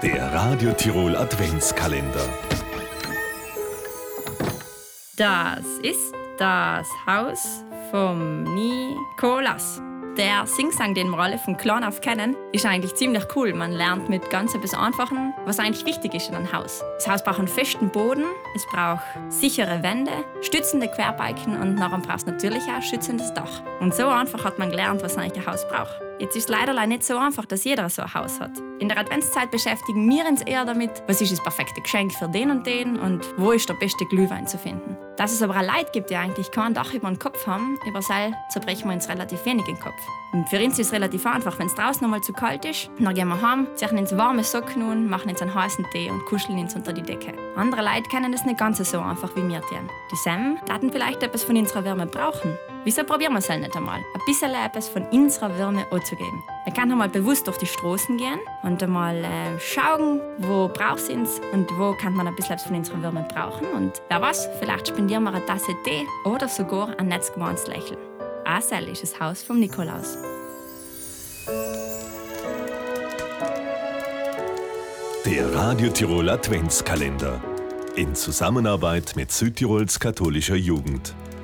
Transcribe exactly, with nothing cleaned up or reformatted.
Der Radio Tirol Adventskalender. Das ist das Haus vom Nikolaus. Der Singsang, den wir alle von klein auf kennen, ist eigentlich ziemlich cool. Man lernt mit ganz etwas Einfachen, was eigentlich wichtig ist in einem Haus. Das Haus braucht einen festen Boden, es braucht sichere Wände, stützende Querbalken und nachher braucht es natürlich auch ein schützendes Dach. Und so einfach hat man gelernt, was eigentlich ein Haus braucht. Jetzt ist es leider nicht so einfach, dass jeder so ein Haus hat. In der Adventszeit beschäftigen wir uns eher damit, was ist das perfekte Geschenk für den und den und wo ist der beste Glühwein zu finden. Dass es aber auch Leute gibt, die eigentlich kein Dach über den Kopf haben, über sie zerbrechen wir uns relativ wenig den Kopf. Und für uns ist es relativ einfach, wenn es draußen einmal zu kalt ist, dann gehen wir heim, ziehen ins warme Socken an, machen uns einen heißen Tee und kuscheln uns unter die Decke. Andere Leute kennen das nicht ganz so einfach wie wir tun. Die Sam taten vielleicht etwas von unserer Wärme brauchen. Wieso probieren wir es halt nicht einmal? Ein bisschen etwas von unserer Wärme anzugeben. Wir können einmal bewusst durch die Straßen gehen und einmal äh, schauen, wo braucht es uns und wo kann man ein bisschen etwas von unserer Wärme brauchen. Und wer weiß, vielleicht spendieren wir eine Tasse Tee oder sogar ein netzgemeintes Lächeln. Asel ist das Haus vom Nikolaus. Der Radio Tirol Adventskalender. In Zusammenarbeit mit Südtirols katholischer Jugend.